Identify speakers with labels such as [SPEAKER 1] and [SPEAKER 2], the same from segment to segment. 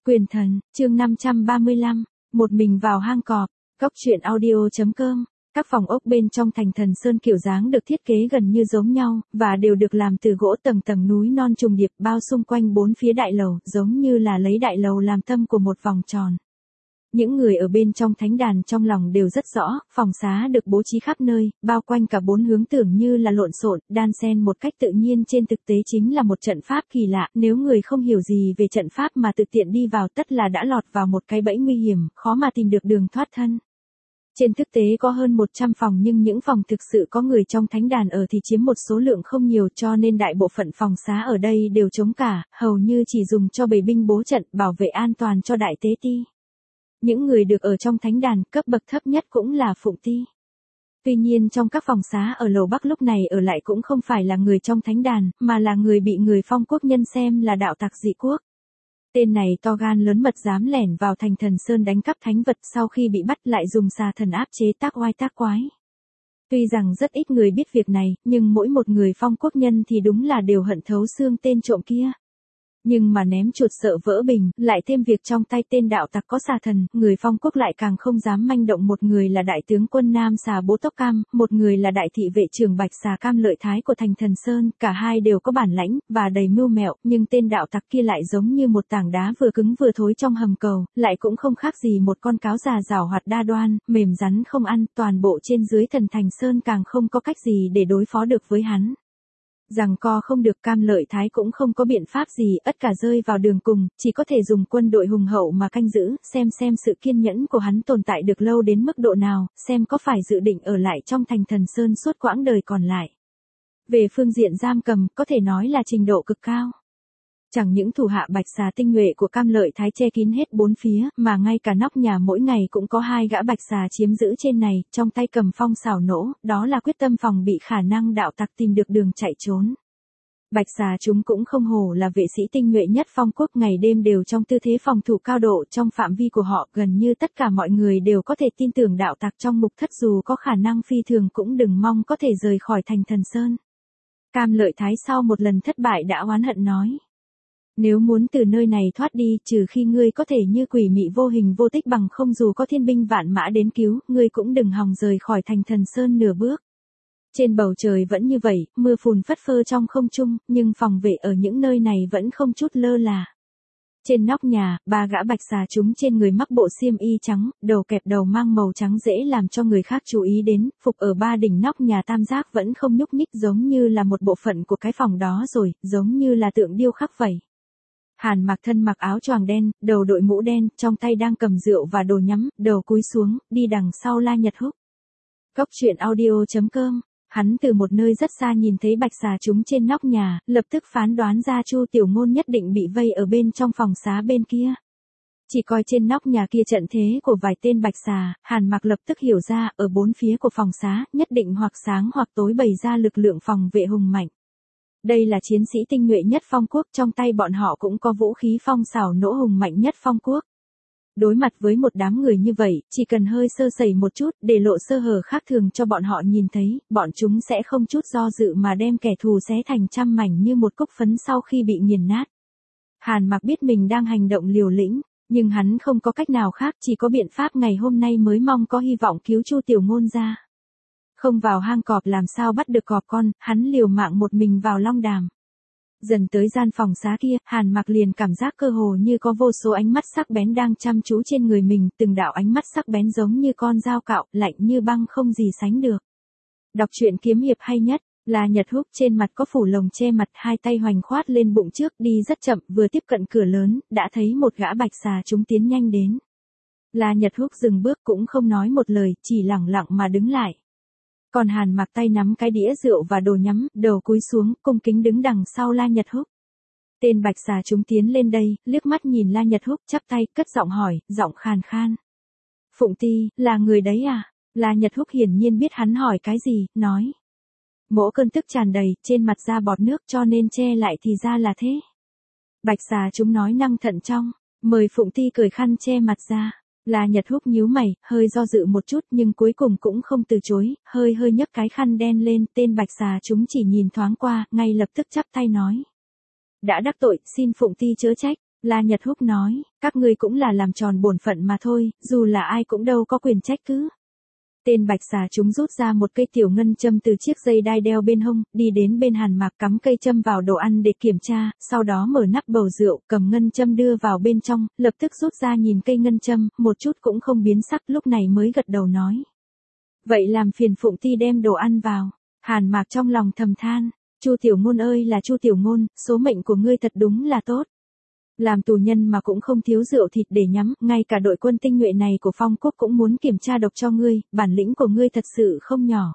[SPEAKER 1] Quyền thần, chương 535, một mình vào hang cọp, góc truyện audio.com. Các phòng ốc bên trong thành Thần Sơn kiểu dáng được thiết kế gần như giống nhau, và đều được làm từ gỗ tầng tầng núi non trùng điệp bao xung quanh bốn phía đại lầu, giống như là lấy đại lầu làm tâm của một vòng tròn. Những người ở bên trong thánh đàn trong lòng đều rất rõ, phòng xá được bố trí khắp nơi, bao quanh cả bốn hướng tưởng như là lộn xộn, đan xen một cách tự nhiên, trên thực tế chính là một trận pháp kỳ lạ, nếu người không hiểu gì về trận pháp mà tự tiện đi vào tất là đã lọt vào một cái bẫy nguy hiểm, khó mà tìm được đường thoát thân. Trên thực tế có hơn 100 phòng, nhưng những phòng thực sự có người trong thánh đàn ở thì chiếm một số lượng không nhiều, cho nên đại bộ phận phòng xá ở đây đều trống cả, hầu như chỉ dùng cho bầy binh bố trận, bảo vệ an toàn cho đại tế ti. Những người được ở trong thánh đàn, cấp bậc thấp nhất cũng là phụng ti. Tuy nhiên trong các phòng xá ở lầu Bắc lúc này ở lại cũng không phải là người trong thánh đàn, mà là người bị người Phong quốc nhân xem là đạo tặc dị quốc. Tên này to gan lớn mật, dám lẻn vào thành Thần Sơn đánh cắp thánh vật, sau khi bị bắt lại dùng xà thần áp chế tác oai tác quái. Tuy rằng rất ít người biết việc này, nhưng mỗi một người Phong quốc nhân thì đúng là đều hận thấu xương tên trộm kia. Nhưng mà ném chuột sợ vỡ bình, lại thêm việc trong tay tên đạo tặc có xà thần, người Phong quốc lại càng không dám manh động. Một người là đại tướng quân Nam Xà Bố Tốc Cam, một người là đại thị vệ trưởng Bạch Xà Cam Lợi Thái của thành Thần Sơn, cả hai đều có bản lãnh và đầy mưu mẹo, nhưng tên đạo tặc kia lại giống như một tảng đá vừa cứng vừa thối trong hầm cầu, lại cũng không khác gì một con cáo già giảo hoạt đa đoan, mềm rắn không ăn, toàn bộ trên dưới thần Thành Sơn càng không có cách gì để đối phó được với hắn. Rằng co không được, Cam Lợi Thái cũng không có biện pháp gì, ất cả rơi vào đường cùng, chỉ có thể dùng quân đội hùng hậu mà canh giữ, xem sự kiên nhẫn của hắn tồn tại được lâu đến mức độ nào, xem có phải dự định ở lại trong thành Thần Sơn suốt quãng đời còn lại. Về phương diện giam cầm, có thể nói là trình độ cực cao. Chẳng những thủ hạ Bạch Xà tinh nhuệ của Cam Lợi Thái che kín hết bốn phía, mà ngay cả nóc nhà mỗi ngày cũng có hai gã Bạch Xà chiếm giữ trên này, trong tay cầm phong xảo nỗ, đó là quyết tâm phòng bị khả năng đạo tặc tìm được đường chạy trốn. Bạch Xà chúng cũng không hổ là vệ sĩ tinh nhuệ nhất Phong quốc, ngày đêm đều trong tư thế phòng thủ cao độ, trong phạm vi của họ gần như tất cả mọi người đều có thể tin tưởng đạo tặc trong mục thất dù có khả năng phi thường cũng đừng mong có thể rời khỏi thành Thần Sơn. Cam Lợi Thái sau một lần thất bại đã oán hận nói. Nếu muốn từ nơi này thoát đi, trừ khi ngươi có thể như quỷ mị vô hình vô tích, bằng không dù có thiên binh vạn mã đến cứu, ngươi cũng đừng hòng rời khỏi thành Thần Sơn nửa bước. Trên bầu trời vẫn như vậy, mưa phùn phất phơ trong không trung, nhưng phòng vệ ở những nơi này vẫn không chút lơ là. Trên nóc nhà, ba gã Bạch Xà chúng trên người mắc bộ xiêm y trắng, đầu kẹp đầu mang màu trắng dễ làm cho người khác chú ý đến, phục ở ba đỉnh nóc nhà tam giác vẫn không nhúc nhích, giống như là một bộ phận của cái phòng đó rồi, giống như là tượng điêu khắc vậy. Hàn Mặc thân mặc áo choàng đen, đầu đội mũ đen, trong tay đang cầm rượu và đồ nhắm, đầu cúi xuống, đi đằng sau La Nhật Húc. Góc truyện audio.com. Hắn từ một nơi rất xa nhìn thấy Bạch Xà chúng trên nóc nhà, lập tức phán đoán ra Chu Tiểu Ngôn nhất định bị vây ở bên trong phòng xá bên kia. Chỉ coi trên nóc nhà kia trận thế của vài tên Bạch Xà, Hàn Mặc lập tức hiểu ra, ở bốn phía của phòng xá, nhất định hoặc sáng hoặc tối bày ra lực lượng phòng vệ hùng mạnh. Đây là chiến sĩ tinh nhuệ nhất Phong quốc, trong tay bọn họ cũng có vũ khí phong xảo nỗ hùng mạnh nhất Phong quốc. Đối mặt với một đám người như vậy, chỉ cần hơi sơ sẩy một chút, để lộ sơ hở khác thường cho bọn họ nhìn thấy, bọn chúng sẽ không chút do dự mà đem kẻ thù xé thành trăm mảnh như một cúc phấn sau khi bị nghiền nát. Hàn Mặc biết mình đang hành động liều lĩnh, nhưng hắn không có cách nào khác, chỉ có biện pháp ngày hôm nay mới mong có hy vọng cứu Chu Tiểu Ngôn ra. Không vào hang cọp làm sao bắt được cọp con, hắn liều mạng một mình vào long đàm. Dần tới gian phòng xá kia, Hàn Mặc liền cảm giác cơ hồ như có vô số ánh mắt sắc bén đang chăm chú trên người mình, từng đạo ánh mắt sắc bén giống như con dao cạo, lạnh như băng không gì sánh được. Đọc truyện kiếm hiệp hay nhất, La Nhật Húc trên mặt có phủ lồng che mặt, hai tay hoành khoát lên bụng trước, đi rất chậm, vừa tiếp cận cửa lớn, đã thấy một gã Bạch Xà chúng tiến nhanh đến. La Nhật Húc dừng bước cũng không nói một lời, chỉ lẳng lặng mà đứng lại. Còn Hàn Mặc tay nắm cái đĩa rượu và đồ nhắm, đầu cúi xuống, cung kính đứng đằng sau La Nhật Húc. Tên Bạch Xà chúng tiến lên đây, liếc mắt nhìn La Nhật Húc, chắp tay, cất giọng hỏi, giọng khàn khan. Phụng ti, là người đấy à? La Nhật Húc hiển nhiên biết hắn hỏi cái gì, nói. Mỗ cơn tức tràn đầy, trên mặt ra bọt nước cho nên che lại thì ra là thế. Bạch Xà chúng nói năng thận trọng, mời Phụng ti cởi khăn che mặt ra. La Nhật Húc nhíu mày, hơi do dự một chút nhưng cuối cùng cũng không từ chối, hơi nhấc cái khăn đen lên, tên Bạch Xà chúng chỉ nhìn thoáng qua, ngay lập tức chắp tay nói. Đã đắc tội, xin Phụng ti chớ trách. La Nhật Húc nói, các ngươi cũng là làm tròn bổn phận mà thôi, dù là ai cũng đâu có quyền trách cứ. Tên bạch xà chúng rút ra một cây tiểu ngân châm từ chiếc dây đai đeo bên hông, đi đến bên Hàn Mạc cắm cây châm vào đồ ăn để kiểm tra, sau đó mở nắp bầu rượu, cầm ngân châm đưa vào bên trong, lập tức rút ra nhìn cây ngân châm, một chút cũng không biến sắc, lúc này mới gật đầu nói. Vậy làm phiền Phụng Ti đem đồ ăn vào. Hàn Mạc trong lòng thầm than, Chu Tiểu Ngôn ơi là Chu Tiểu Ngôn, số mệnh của ngươi thật đúng là tốt. Làm tù nhân mà cũng không thiếu rượu thịt để nhắm, ngay cả đội quân tinh nhuệ này của Phong Quốc cũng muốn kiểm tra độc cho ngươi, bản lĩnh của ngươi thật sự không nhỏ.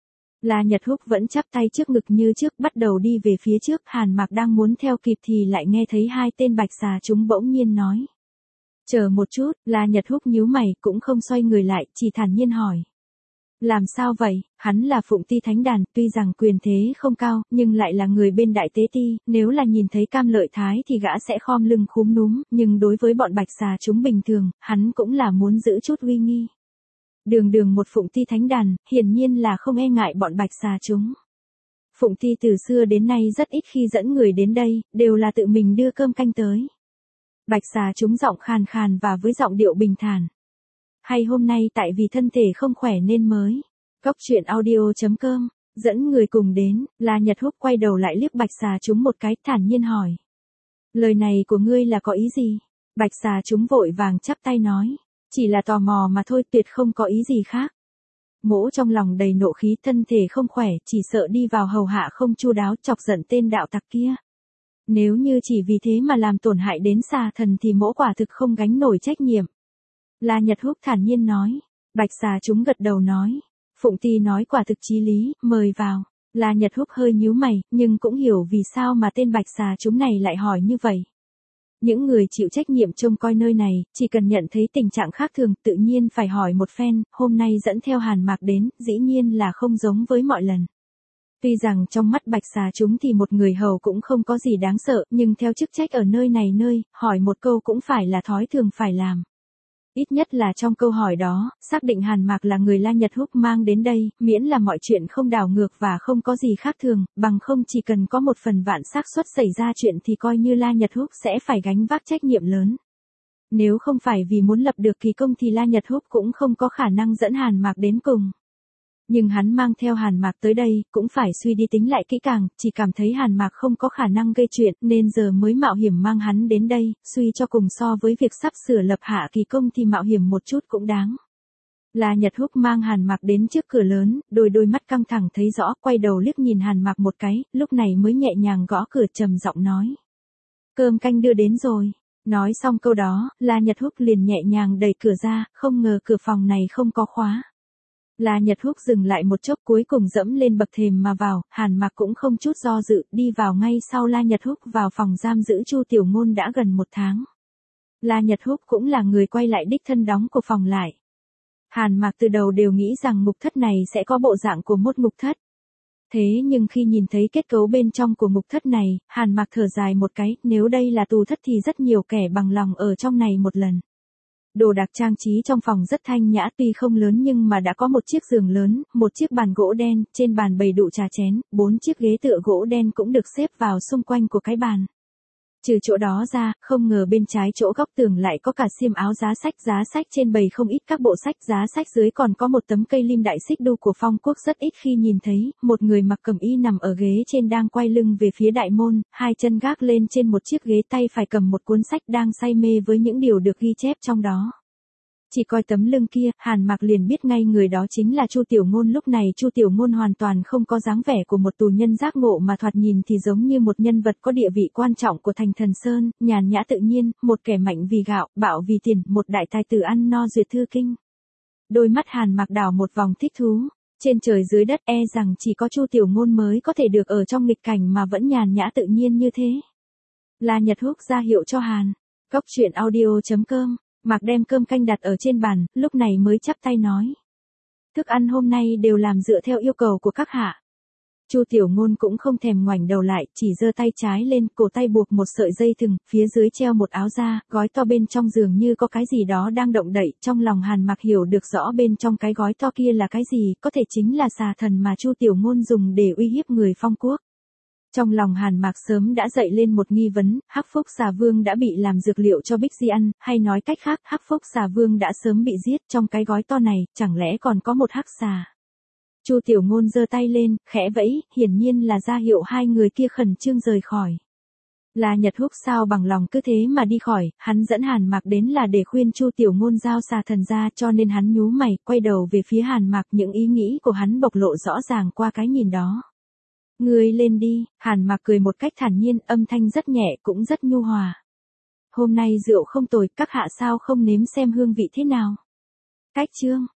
[SPEAKER 1] La Nhật Húc vẫn chắp tay trước ngực như trước, bắt đầu đi về phía trước, Hàn Mạc đang muốn theo kịp thì lại nghe thấy hai tên bạch xà chúng bỗng nhiên nói. Chờ một chút, La Nhật Húc nhíu mày, cũng không xoay người lại, chỉ thản nhiên hỏi. Làm sao vậy, hắn là Phụng Ti Thánh Đàn, tuy rằng quyền thế không cao, nhưng lại là người bên Đại Tế Ti, nếu là nhìn thấy Cam Lợi Thái thì gã sẽ khom lưng khúm núm, nhưng đối với bọn bạch xà chúng bình thường, hắn cũng là muốn giữ chút uy nghi. Đường đường một Phụng Ti Thánh Đàn, hiển nhiên là không e ngại bọn bạch xà chúng. Phụng Ti từ xưa đến nay rất ít khi dẫn người đến đây, đều là tự mình đưa cơm canh tới. Bạch xà chúng giọng khàn khàn và với giọng điệu bình thản. Hay hôm nay tại vì thân thể không khỏe nên mới. Cóc truyện audio.com, dẫn người cùng đến, La Nhật Húc quay đầu lại liếc bạch xà chúng một cái, thản nhiên hỏi. Lời này của ngươi là có ý gì? Bạch xà chúng vội vàng chắp tay nói. Chỉ là tò mò mà thôi, tuyệt không có ý gì khác. Mỗ trong lòng đầy nộ khí, thân thể không khỏe, chỉ sợ đi vào hầu hạ không chu đáo, chọc giận tên đạo tặc kia. Nếu như chỉ vì thế mà làm tổn hại đến xà thần thì mỗ quả thực không gánh nổi trách nhiệm. La Nhật Húc thản nhiên nói. Bạch xà chúng gật đầu nói. Phụng Ti nói quả thực chí lý, mời vào. La Nhật Húc hơi nhíu mày, nhưng cũng hiểu vì sao mà tên bạch xà chúng này lại hỏi như vậy. Những người chịu trách nhiệm trông coi nơi này, chỉ cần nhận thấy tình trạng khác thường tự nhiên phải hỏi một phen, hôm nay dẫn theo Hàn Mạc đến, dĩ nhiên là không giống với mọi lần. Tuy rằng trong mắt bạch xà chúng thì một người hầu cũng không có gì đáng sợ, nhưng theo chức trách ở nơi này nơi, hỏi một câu cũng phải là thói thường phải làm. Ít nhất là trong câu hỏi đó, xác định Hàn Mạc là người La Nhật Húc mang đến đây, miễn là mọi chuyện không đảo ngược và không có gì khác thường, bằng không chỉ cần có một phần vạn xác suất xảy ra chuyện thì coi như La Nhật Húc sẽ phải gánh vác trách nhiệm lớn. Nếu không phải vì muốn lập được kỳ công thì La Nhật Húc cũng không có khả năng dẫn Hàn Mạc đến cùng. Nhưng hắn mang theo Hàn Mạc tới đây, cũng phải suy đi tính lại kỹ càng, chỉ cảm thấy Hàn Mạc không có khả năng gây chuyện, nên giờ mới mạo hiểm mang hắn đến đây, suy cho cùng so với việc sắp sửa lập hạ kỳ công thì mạo hiểm một chút cũng đáng. La Nhật Húc mang Hàn Mạc đến trước cửa lớn, đôi mắt căng thẳng thấy rõ, quay đầu liếc nhìn Hàn Mạc một cái, lúc này mới nhẹ nhàng gõ cửa trầm giọng nói. Cơm canh đưa đến rồi. Nói xong câu đó, La Nhật Húc liền nhẹ nhàng đẩy cửa ra, không ngờ cửa phòng này không có khóa. La Nhật Húc dừng lại một chốc cuối cùng dẫm lên bậc thềm mà vào, Hàn Mạc cũng không chút do dự, đi vào ngay sau La Nhật Húc vào phòng giam giữ Chu Tiểu Ngôn đã gần 1 tháng. La Nhật Húc cũng là người quay lại đích thân đóng của phòng lại. Hàn Mạc từ đầu đều nghĩ rằng ngục thất này sẽ có bộ dạng của một ngục thất. Thế nhưng khi nhìn thấy kết cấu bên trong của ngục thất này, Hàn Mạc thở dài một cái, nếu đây là tù thất thì rất nhiều kẻ bằng lòng ở trong này một lần. Đồ đạc trang trí trong phòng rất thanh nhã, tuy không lớn nhưng mà đã có một chiếc giường lớn, một chiếc bàn gỗ đen, trên bàn bày đựng trà chén, 4 chiếc ghế tựa gỗ đen cũng được xếp vào xung quanh của cái bàn. Trừ chỗ đó ra, không ngờ bên trái chỗ góc tường lại có cả xiêm áo giá sách trên bày không ít các bộ sách, giá sách dưới còn có một tấm cây lim đại xích đu của Phong Quốc rất ít khi nhìn thấy, một người mặc cẩm y nằm ở ghế trên đang quay lưng về phía đại môn, hai chân gác lên trên một chiếc ghế, tay phải cầm một cuốn sách đang say mê với những điều được ghi chép trong đó. Chỉ coi tấm lưng kia, Hàn Mạc liền biết ngay người đó chính là Chu Tiểu Ngôn. Lúc này Chu Tiểu Ngôn hoàn toàn không có dáng vẻ của một tù nhân giác ngộ mà thoạt nhìn thì giống như một nhân vật có địa vị quan trọng của thành Thần Sơn, nhàn nhã tự nhiên, một kẻ mạnh vì gạo, bạo vì tiền, một đại tài tử ăn no duyệt thư kinh. Đôi mắt Hàn Mạc đảo một vòng thích thú. Trên trời dưới đất e rằng chỉ có Chu Tiểu Ngôn mới có thể được ở trong nghịch cảnh mà vẫn nhàn nhã tự nhiên như thế. La Nhật Húc ra hiệu cho Hàn. Cóc truyện audio.com. Mạc đem cơm canh đặt ở trên bàn, lúc này mới chắp tay nói. Thức ăn hôm nay đều làm dựa theo yêu cầu của các hạ. Chu Tiểu Ngôn cũng không thèm ngoảnh đầu lại, chỉ giơ tay trái lên, cổ tay buộc một sợi dây thừng, phía dưới treo một áo da, gói to bên trong dường như có cái gì đó đang động đậy, trong lòng Hàn Mạc hiểu được rõ bên trong cái gói to kia là cái gì, có thể chính là xà thần mà Chu Tiểu Ngôn dùng để uy hiếp người Phong Quốc. Trong lòng Hàn Mạc sớm đã dậy lên một nghi vấn, Hắc Phúc Xà Vương đã bị làm dược liệu cho Bích Di ăn, hay nói cách khác, Hắc Phúc Xà Vương đã sớm bị giết, trong cái gói to này, chẳng lẽ còn có một hắc xà. Chu Tiểu Ngôn giơ tay lên, khẽ vẫy, hiển nhiên là ra hiệu hai người kia khẩn trương rời khỏi. La Nhật Húc sao bằng lòng cứ thế mà đi khỏi, hắn dẫn Hàn Mạc đến là để khuyên Chu Tiểu Ngôn giao xà thần ra, cho nên hắn nhíu mày, quay đầu về phía Hàn Mạc, những ý nghĩ của hắn bộc lộ rõ ràng qua cái nhìn đó. Ngươi lên đi, Hàn Mạc cười một cách thản nhiên, âm thanh rất nhẹ cũng rất nhu hòa. Hôm nay rượu không tồi, các hạ sao không nếm xem hương vị thế nào. Cách chương